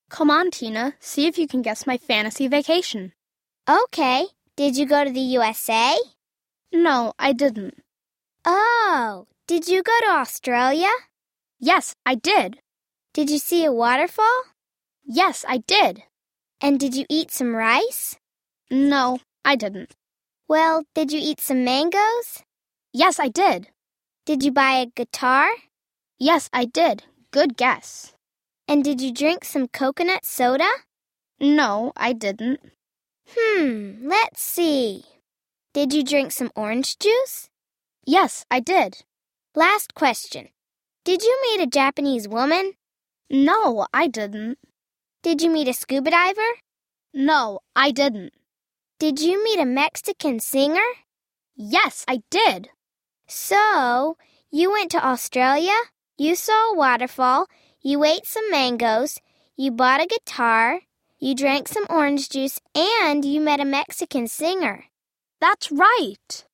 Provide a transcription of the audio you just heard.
Come on, Tina, see if you can guess my fantasy vacation. Okay. Did you go to the USA? No, I didn't. Oh, did you go to Australia? Yes, I did. Did you see a waterfall? Yes, I did. And did you eat some rice? No, I didn't. Well, did you eat some mangoes? Yes, I did. Did you buy a guitar? Yes, I did. Good guess. And did you drink some coconut soda? No, I didn't. Let's see. Did you drink some orange juice? Yes, I did. Last question. Did you meet a Japanese woman? No, I didn't. Did you meet a scuba diver? No, I didn't. Did you meet a Mexican singer? Yes, I did. So, you went to Australia, you saw a waterfall, you ate some mangoes, you bought a guitar, you drank some orange juice, and you met a Mexican singer. That's right.